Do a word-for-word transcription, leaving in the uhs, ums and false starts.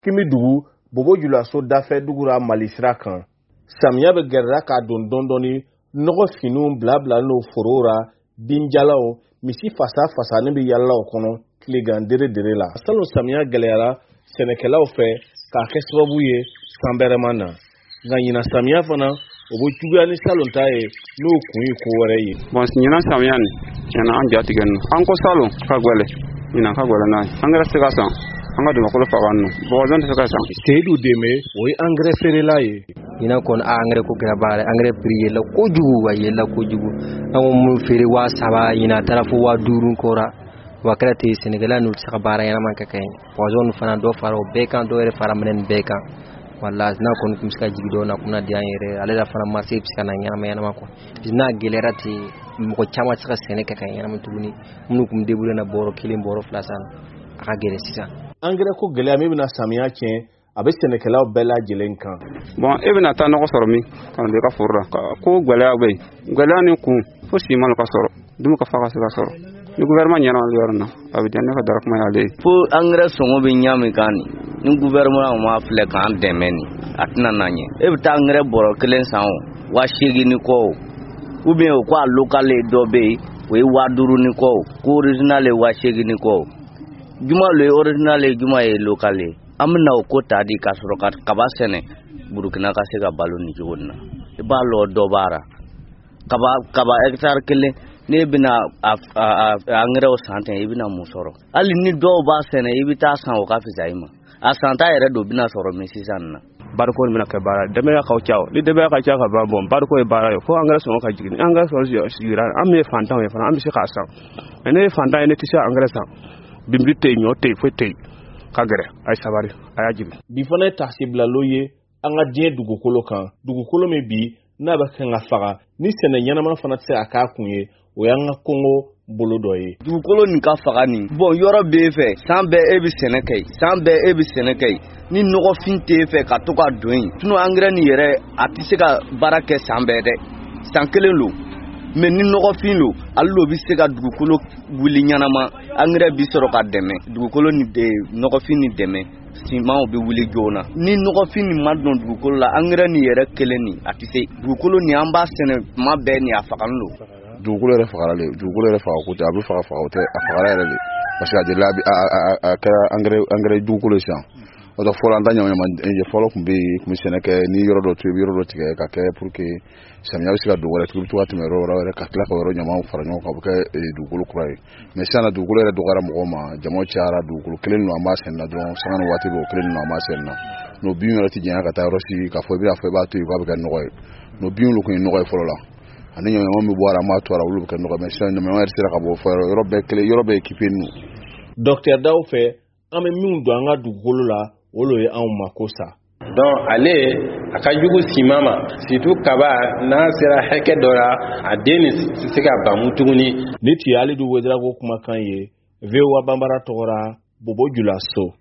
Kimi dugu Bobo Julaso dafe dugura Malisira kan. Samiya be gerra ka don dondoni nogo finu bla bla no forora binjalao misi fasa fasa ne bi yalla o kono kligan dere dere la. Salo samiya geleara senekelaw fe ka kesrobu ye samberema na. Nga nyina samiya fana obo juguya ni salon taye no kunyi ko wore yi. Bon nyina samiya ni yana an jati gan anko salon ka gwele ina ka gwele na angara se ka san anga duma ko fa wanu bo zon se ka san Seydou Deme oy engrais fere la ye ina kon engrais ko kira bare engrais priye la ko jugu wa yella ko jugu an mu fere wa saba ina tarafu wa durun kora wa kala te Senegal no saka bara yana man ka kay bo zon fana do faro be kan do re fara menen be kan wala na kon kum ska jigido na kuna dia yere ale da fana marché pska na nyama yana mako bizna gelerati ko chama saka Senegal kay yana mutuni mun kum debule na boro kilim boro flasan aka gere sisa engrais ko gele ami bina samiya ken abe Senekelaw bela jelen kan. Bon e bina ta no ko soro mi kan be ka furra ko gwele abe gwele ni ku fo si mal ka soro dum ka fa ka soro ni gouvernement nyana yorna abi den ka darak ma yale fo engrais songo be nyami kan ni gouvernement ma fle kan demeni atna nanye e bita engrais boro kelen sawo wa shegi ni ko ou bien ko local do be we wa duru ni ko ko original wa shegi ni ko juma le original juma e local amna ko tadi kasoro kat kabasene burukina ka se ga balo ni jonna e balo do bara kaba kaba hectare kele ne bina engrais o sante e bina musoro ali ni do ba sene e bita san o ka fizaima asanta ere do bina soro mesisanna barko ni ka bara deme ya ka chawo ni deme ya ka chawo ka ba bom barko e bara yo fo engrais so ka jigini engrais so yo sigira amme fantan e fana ambi se ka san ene fantan ene tisa engrais san bimbi te nyote fo te kagere ay sabari ay ajibi bi fana tasibla loye anga die dugukolo kan dugukolo me bi na ba kan afara ni sene yanama fana tse aka kunye o yanga Kongo bolo doye dugukolo ni ka faga ni bon yoro be fe sanbe e bi Senekay sanbe e bi Senekay ni nogo finte fe ka to ka doin tuno engrais ni yere atise ka barake sanbe de sankelen lo mais ni nogo fin lo allo bi se ka dugukolo wuli nyanama engrais bi soro ka deme dugukolo ni de nogo fin ni deme sima o bi wuli jona ni nogo fin ni madon dugukolo la engrais ni yere keleni atise dugukolo ni amba sene ma be ni afakan lo dugukolo re fakara le dugukolo re fa ko te abi fa fa o te afakara re le parce que de la bi a ka engrais engrais dugukolo san o do fola ndanya nyama je folo kumbe kumisene ke ni yoro do tribi yoro do tike ka ke pour que samia usika do wala tribi to atme ro ro re ka kla ko ro nyama fara nyama ka ke dugukolo kurai mais sana dugukolo re do gara mo ma jamo chara dugukolo kelen no amasen na don sana wati do kelen no amasen na no bi yoro ti jena ka ta rosi ka fo bi afo ba to ko ba no no bi yoro ko no folo la ani nyama mo boara ma to ara wulu ka no mais sana no ma sira ka bo fo yoro be kele yoro be equipe nu Docteur Daoufe ame mi do anga dugukolo la wolo ye an makosa donc ale akajugu simama situ kaba na sera heke dora adeni sika bamutuguni niti ali du wedra go kuma kan ye vewa bambara tora Bobo Julaso.